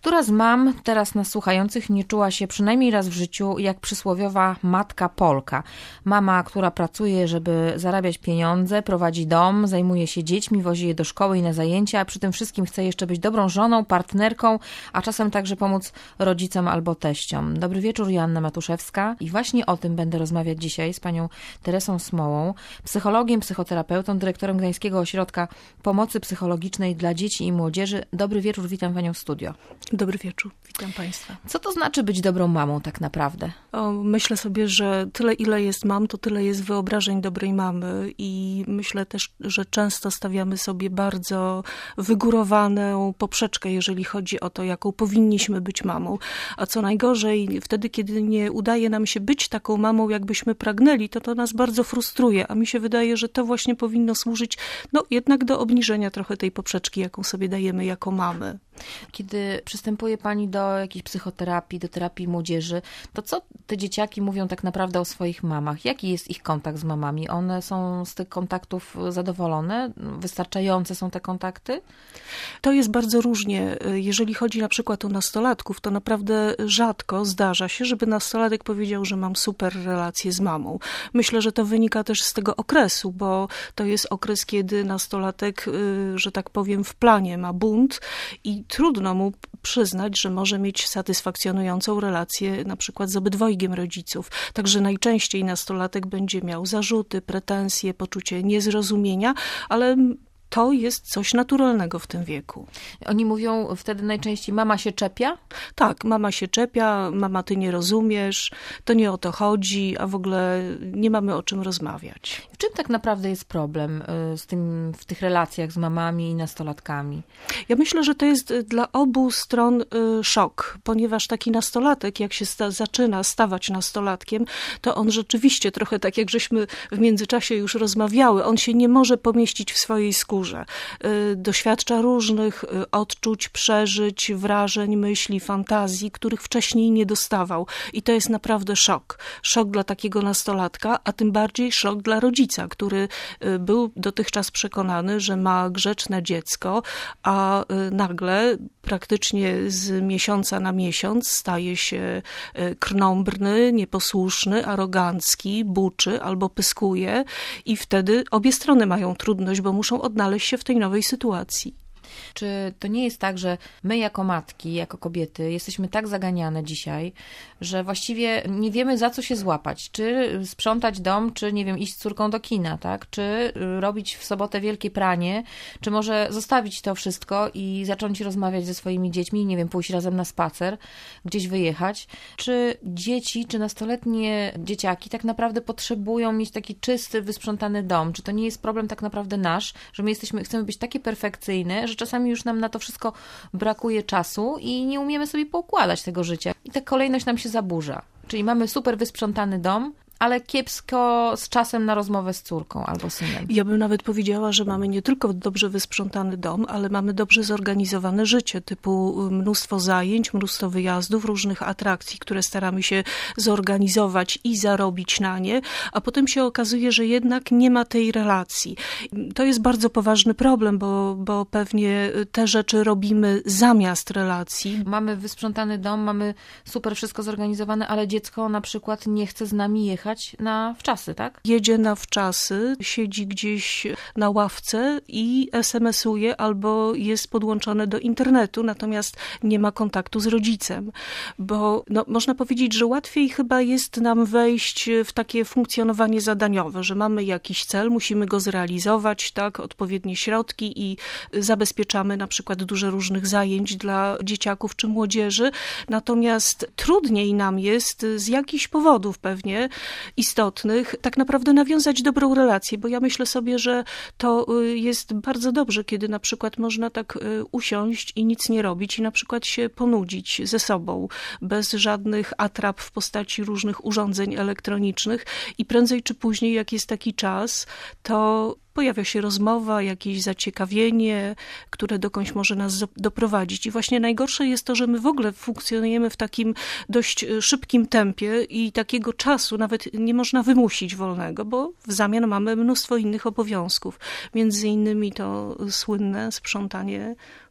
Która z mam teraz nas słuchających nie czuła się przynajmniej raz w życiu jak przysłowiowa matka Polka? Mama, która pracuje, żeby zarabiać pieniądze, prowadzi dom, zajmuje się dziećmi, wozi je do szkoły i na zajęcia, a przy tym wszystkim chce jeszcze być dobrą żoną, partnerką, a czasem także pomóc rodzicom albo teściom. Dobry wieczór, Joanna Matuszewska. I właśnie o tym będę rozmawiać dzisiaj z panią Teresą Smołą, psychologiem, psychoterapeutą, dyrektorem Gdańskiego Ośrodka Pomocy Psychologicznej dla Dzieci i Młodzieży. Dobry wieczór, witam panią w studio. Dobry wieczór, witam państwa. Co to znaczy być dobrą mamą tak naprawdę? Myślę sobie, że tyle ile jest mam, to tyle jest wyobrażeń dobrej mamy i myślę też, że często stawiamy sobie bardzo wygórowaną poprzeczkę, jeżeli chodzi o to, jaką powinniśmy być mamą. A co najgorzej, wtedy, kiedy nie udaje nam się być taką mamą, jakbyśmy pragnęli, to nas bardzo frustruje, a mi się wydaje, że to właśnie powinno służyć jednak do obniżenia trochę tej poprzeczki, jaką sobie dajemy jako mamy. Kiedy przystępuje pani do jakiejś psychoterapii, do terapii młodzieży, to co te dzieciaki mówią tak naprawdę o swoich mamach? Jaki jest ich kontakt z mamami? One są z tych kontaktów zadowolone? Wystarczające są te kontakty? To jest bardzo różnie. Jeżeli chodzi na przykład o nastolatków, to naprawdę rzadko zdarza się, żeby nastolatek powiedział, że mam super relację z mamą. Myślę, że to wynika też z tego okresu, bo to jest okres, kiedy nastolatek, że tak powiem, w planie ma bunt i trudno mu przyznać, że może mieć satysfakcjonującą relację na przykład z obydwojgiem rodziców. Także najczęściej nastolatek będzie miał zarzuty, pretensje, poczucie niezrozumienia, ale to jest coś naturalnego w tym wieku. Oni mówią wtedy najczęściej, mama się czepia? Tak, mama się czepia, mama ty nie rozumiesz, to nie o to chodzi, a w ogóle nie mamy o czym rozmawiać. W czym tak naprawdę jest problem z tym, w tych relacjach z mamami i nastolatkami? Ja myślę, że to jest dla obu stron szok, ponieważ taki nastolatek, jak się zaczyna stawać nastolatkiem, to on rzeczywiście trochę tak jak żeśmy w międzyczasie już rozmawiały, on się nie może pomieścić w swojej skórze. Doświadcza różnych odczuć, przeżyć, wrażeń, myśli, fantazji, których wcześniej nie dostawał. I to jest naprawdę szok. Szok dla takiego nastolatka, a tym bardziej szok dla rodzica, który był dotychczas przekonany, że ma grzeczne dziecko, a nagle praktycznie z miesiąca na miesiąc staje się krnąbrny, nieposłuszny, arogancki, buczy albo pyskuje i wtedy obie strony mają trudność, bo muszą odnaleźć się w tej nowej sytuacji. Czy to nie jest tak, że my jako matki, jako kobiety jesteśmy tak zaganiane dzisiaj, że właściwie nie wiemy, za co się złapać? Czy sprzątać dom, czy nie wiem, iść z córką do kina, tak? Czy robić w sobotę wielkie pranie, czy może zostawić to wszystko i zacząć rozmawiać ze swoimi dziećmi, nie wiem, pójść razem na spacer, gdzieś wyjechać? Czy dzieci, czy nastoletnie dzieciaki tak naprawdę potrzebują mieć taki czysty, wysprzątany dom? Czy to nie jest problem tak naprawdę nasz, że my chcemy być takie perfekcyjne, że czasami już nam na to wszystko brakuje czasu i nie umiemy sobie poukładać tego życia. I ta kolejność nam się zaburza. Czyli mamy super wysprzątany dom, ale kiepsko z czasem na rozmowę z córką albo synem. Ja bym nawet powiedziała, że mamy nie tylko dobrze wysprzątany dom, ale mamy dobrze zorganizowane życie, typu mnóstwo zajęć, mnóstwo wyjazdów, różnych atrakcji, które staramy się zorganizować i zarobić na nie, a potem się okazuje, że jednak nie ma tej relacji. To jest bardzo poważny problem, bo pewnie te rzeczy robimy zamiast relacji. Mamy wysprzątany dom, mamy super wszystko zorganizowane, ale dziecko na przykład nie chce z nami jechać na wczasy, tak? Jedzie na wczasy, siedzi gdzieś na ławce i SMS-uje albo jest podłączone do internetu, natomiast nie ma kontaktu z rodzicem, bo można powiedzieć, że łatwiej chyba jest nam wejść w takie funkcjonowanie zadaniowe, że mamy jakiś cel, musimy go zrealizować, tak, odpowiednie środki i zabezpieczamy na przykład dużo różnych zajęć dla dzieciaków czy młodzieży, natomiast trudniej nam jest z jakichś powodów pewnie istotnych, tak naprawdę nawiązać dobrą relację, bo ja myślę sobie, że to jest bardzo dobrze, kiedy na przykład można tak usiąść i nic nie robić i na przykład się ponudzić ze sobą, bez żadnych atrap w postaci różnych urządzeń elektronicznych i prędzej czy później, jak jest taki czas, to pojawia się rozmowa, jakieś zaciekawienie, które dokądś może nas doprowadzić. I właśnie najgorsze jest to, że my w ogóle funkcjonujemy w takim dość szybkim tempie i takiego czasu nawet nie można wymusić wolnego, bo w zamian mamy mnóstwo innych obowiązków. Między innymi to słynne sprzątanie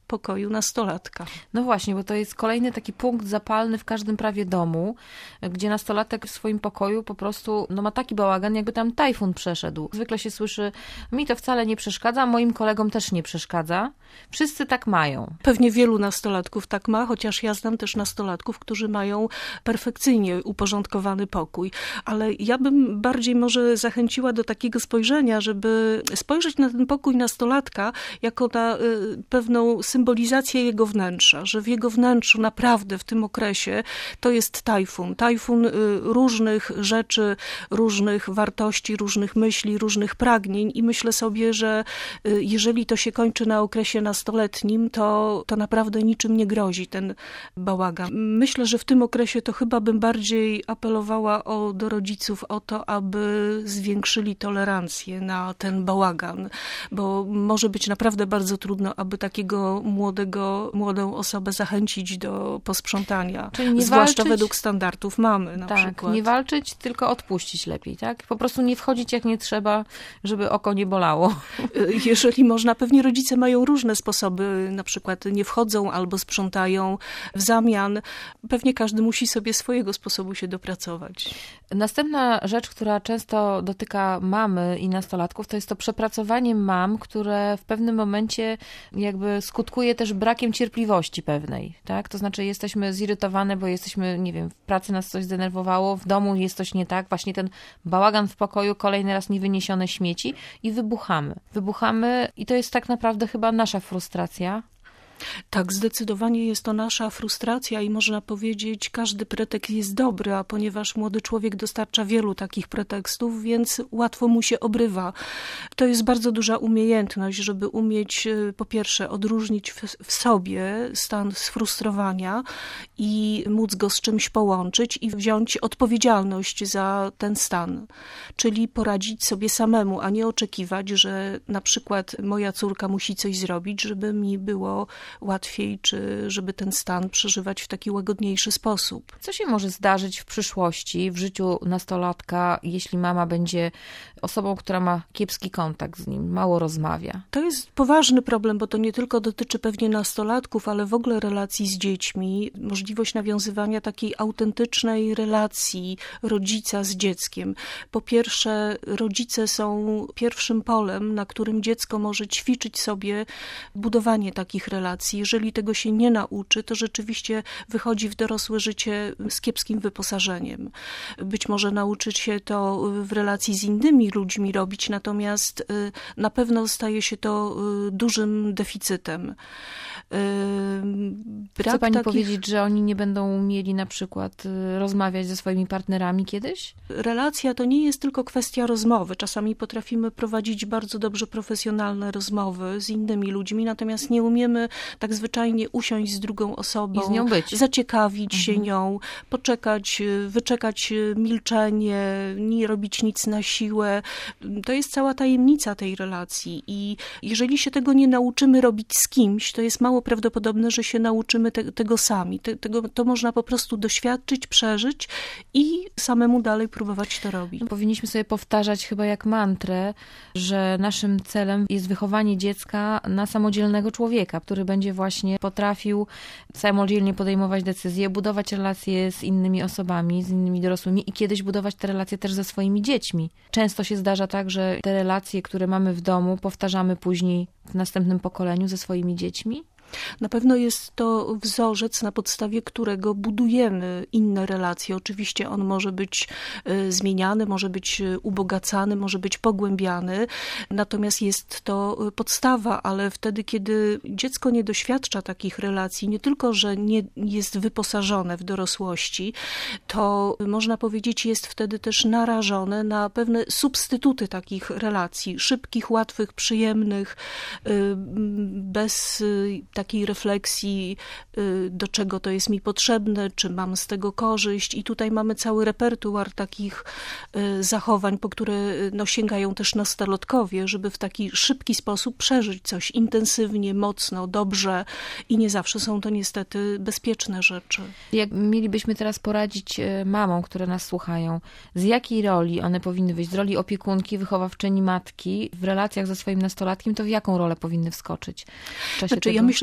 pokoju nastolatka. No właśnie, bo to jest kolejny taki punkt zapalny w każdym prawie domu, gdzie nastolatek w swoim pokoju po prostu ma taki bałagan, jakby tam tajfun przeszedł. Zwykle się słyszy, mi to wcale nie przeszkadza, moim kolegom też nie przeszkadza. Wszyscy tak mają. Pewnie wielu nastolatków tak ma, chociaż ja znam też nastolatków, którzy mają perfekcyjnie uporządkowany pokój. Ale ja bym bardziej może zachęciła do takiego spojrzenia, żeby spojrzeć na ten pokój nastolatka jako na pewną symbolizację jego wnętrza, że w jego wnętrzu naprawdę w tym okresie to jest tajfun różnych rzeczy, różnych wartości, różnych myśli, różnych pragnień i myślę sobie, że jeżeli to się kończy na okresie nastoletnim, to naprawdę niczym nie grozi ten bałagan. Myślę, że w tym okresie to chyba bym bardziej apelowała do rodziców o to, aby zwiększyli tolerancję na ten bałagan, bo może być naprawdę bardzo trudno, aby takiego młodą osobę zachęcić do posprzątania. Czyli nie zwłaszcza walczyć, według standardów mamy na przykład. Nie walczyć, tylko odpuścić lepiej, tak? Po prostu nie wchodzić jak nie trzeba, żeby oko nie bolało. Jeżeli można, pewnie rodzice mają różne sposoby, na przykład nie wchodzą albo sprzątają w zamian. Pewnie każdy musi sobie swojego sposobu się dopracować. Następna rzecz, która często dotyka mamy i nastolatków, to jest to przepracowanie mam, które w pewnym momencie jakby skutkuje też brakiem cierpliwości pewnej, tak? To znaczy jesteśmy zirytowane, bo jesteśmy, nie wiem, w pracy nas coś zdenerwowało, w domu jest coś nie tak, właśnie ten bałagan w pokoju, kolejny raz niewyniesione śmieci i wybuchamy. Wybuchamy i to jest tak naprawdę chyba nasza frustracja. Tak, zdecydowanie jest to nasza frustracja i można powiedzieć, każdy pretekst jest dobry, a ponieważ młody człowiek dostarcza wielu takich pretekstów, więc łatwo mu się obrywa. To jest bardzo duża umiejętność, żeby umieć po pierwsze odróżnić w sobie stan sfrustrowania i móc go z czymś połączyć i wziąć odpowiedzialność za ten stan. Czyli poradzić sobie samemu, a nie oczekiwać, że na przykład moja córka musi coś zrobić, żeby mi było łatwiej, czy żeby ten stan przeżywać w taki łagodniejszy sposób. Co się może zdarzyć w przyszłości, w życiu nastolatka, jeśli mama będzie osobą, która ma kiepski kontakt z nim, mało rozmawia? To jest poważny problem, bo to nie tylko dotyczy pewnie nastolatków, ale w ogóle relacji z dziećmi. Możliwość nawiązywania takiej autentycznej relacji rodzica z dzieckiem. Po pierwsze, rodzice są pierwszym polem, na którym dziecko może ćwiczyć sobie budowanie takich relacji. Jeżeli tego się nie nauczy, to rzeczywiście wychodzi w dorosłe życie z kiepskim wyposażeniem. Być może nauczyć się to w relacji z innymi ludźmi robić, natomiast na pewno staje się to dużym deficytem. Chce pani powiedzieć, że oni nie będą mieli na przykład rozmawiać ze swoimi partnerami kiedyś? Relacja to nie jest tylko kwestia rozmowy. Czasami potrafimy prowadzić bardzo dobrze profesjonalne rozmowy z innymi ludźmi, natomiast nie umiemy tak zwyczajnie usiąść z drugą osobą, i z nią być. zaciekawić się nią, poczekać, wyczekać milczenie, nie robić nic na siłę. To jest cała tajemnica tej relacji i jeżeli się tego nie nauczymy robić z kimś, to jest mało prawdopodobne, że się nauczymy tego sami. To można po prostu doświadczyć, przeżyć i samemu dalej próbować to robić. Powinniśmy sobie powtarzać chyba jak mantrę, że naszym celem jest wychowanie dziecka na samodzielnego człowieka, który będzie właśnie potrafił samodzielnie podejmować decyzje, budować relacje z innymi osobami, z innymi dorosłymi i kiedyś budować te relacje też ze swoimi dziećmi. Często się zdarza tak, że te relacje, które mamy w domu, powtarzamy później w następnym pokoleniu ze swoimi dziećmi. Na pewno jest to wzorzec, na podstawie którego budujemy inne relacje. Oczywiście on może być zmieniany, może być ubogacany, może być pogłębiany, natomiast jest to podstawa, ale wtedy, kiedy dziecko nie doświadcza takich relacji, nie tylko, że nie jest wyposażone w dorosłości, to można powiedzieć, jest wtedy też narażone na pewne substytuty takich relacji, szybkich, łatwych, przyjemnych, bez takiej refleksji, do czego to jest mi potrzebne, czy mam z tego korzyść. I tutaj mamy cały repertuar takich zachowań, po które sięgają też nastolatkowie, żeby w taki szybki sposób przeżyć coś intensywnie, mocno, dobrze i nie zawsze są to niestety bezpieczne rzeczy. Jak mielibyśmy teraz poradzić mamom, które nas słuchają, z jakiej roli one powinny wyjść? Z roli opiekunki, wychowawczyni, matki w relacjach ze swoim nastolatkiem, to w jaką rolę powinny wskoczyć w czasie tego? Ja myślę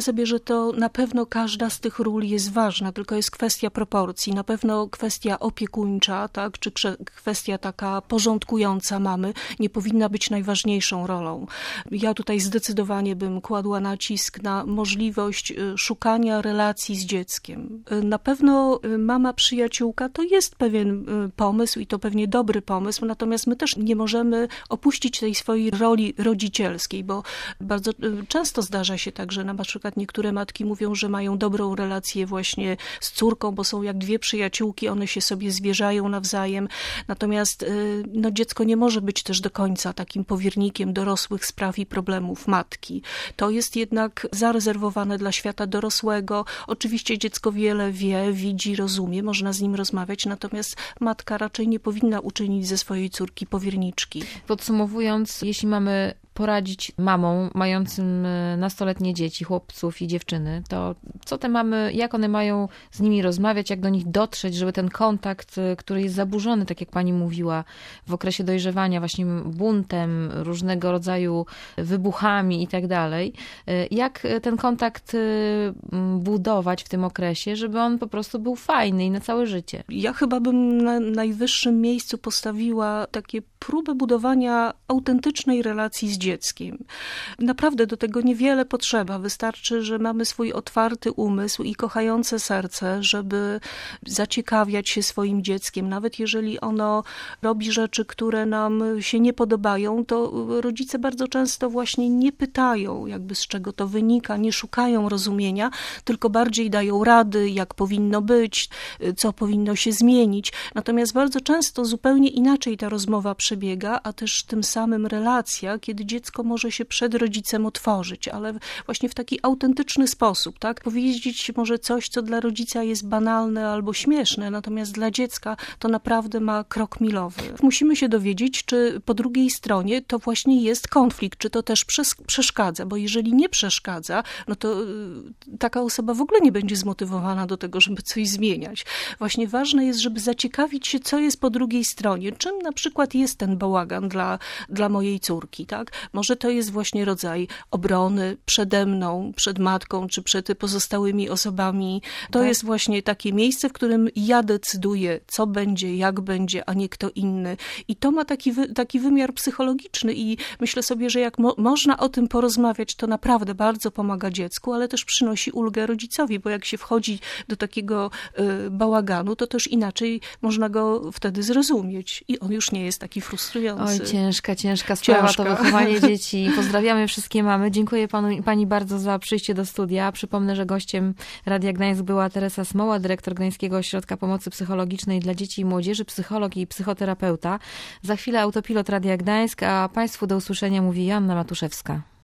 myślę sobie, że to na pewno każda z tych ról jest ważna, tylko jest kwestia proporcji. Na pewno kwestia opiekuńcza, tak, czy kwestia taka porządkująca mamy nie powinna być najważniejszą rolą. Ja tutaj zdecydowanie bym kładła nacisk na możliwość szukania relacji z dzieckiem. Na pewno mama przyjaciółka to jest pewien pomysł i to pewnie dobry pomysł, natomiast my też nie możemy opuścić tej swojej roli rodzicielskiej, bo bardzo często zdarza się tak, że na przykład niektóre matki mówią, że mają dobrą relację właśnie z córką, bo są jak dwie przyjaciółki, one się sobie zwierzają nawzajem, natomiast dziecko nie może być też do końca takim powiernikiem dorosłych spraw i problemów matki. To jest jednak zarezerwowane dla świata dorosłego. Oczywiście dziecko wiele wie, widzi, rozumie, można z nim rozmawiać, natomiast matka raczej nie powinna uczynić ze swojej córki powierniczki. Podsumowując, jeśli mamy poradzić mamom mającym nastoletnie dzieci, chłopców i dziewczyny, to co te mamy, jak one mają z nimi rozmawiać, jak do nich dotrzeć, żeby ten kontakt, który jest zaburzony, tak jak pani mówiła, w okresie dojrzewania, właśnie buntem, różnego rodzaju wybuchami i tak dalej, jak ten kontakt budować w tym okresie, żeby on po prostu był fajny i na całe życie? Ja chyba bym na najwyższym miejscu postawiła takie próbę budowania autentycznej relacji z dzieckiem. Naprawdę do tego niewiele potrzeba. Wystarczy, że mamy swój otwarty umysł i kochające serce, żeby zaciekawiać się swoim dzieckiem. Nawet jeżeli ono robi rzeczy, które nam się nie podobają, to rodzice bardzo często właśnie nie pytają, jakby z czego to wynika, nie szukają rozumienia, tylko bardziej dają rady, jak powinno być, co powinno się zmienić. Natomiast bardzo często zupełnie inaczej ta rozmowa przebiega, a też tym samym relacja, kiedy dziecko może się przed rodzicem otworzyć, ale właśnie w taki autentyczny sposób, tak? Powiedzieć może coś, co dla rodzica jest banalne albo śmieszne, natomiast dla dziecka to naprawdę ma krok milowy. Musimy się dowiedzieć, czy po drugiej stronie to właśnie jest konflikt, czy to też przeszkadza, bo jeżeli nie przeszkadza, no to taka osoba w ogóle nie będzie zmotywowana do tego, żeby coś zmieniać. Właśnie ważne jest, żeby zaciekawić się, co jest po drugiej stronie, czym na przykład jest ten bałagan dla mojej córki, tak? Może to jest właśnie rodzaj obrony przede mną, przed matką, czy przed pozostałymi osobami. To jest właśnie takie miejsce, w którym ja decyduję, co będzie, jak będzie, a nie kto inny. I to ma taki wymiar psychologiczny i myślę sobie, że jak można o tym porozmawiać, to naprawdę bardzo pomaga dziecku, ale też przynosi ulgę rodzicowi, bo jak się wchodzi do takiego bałaganu, to też inaczej można go wtedy zrozumieć i on już nie jest taki frustrujący. Oj, ciężka sprawa to wychowanie dzieci. Pozdrawiamy wszystkie mamy. Dziękuję pani bardzo za przyjście do studia. Przypomnę, że gościem Radia Gdańsk była Teresa Smoła, dyrektor Gdańskiego Ośrodka Pomocy Psychologicznej dla Dzieci i Młodzieży, psycholog i psychoterapeuta. Za chwilę autopilot Radia Gdańsk, a państwu do usłyszenia mówi Joanna Matuszewska.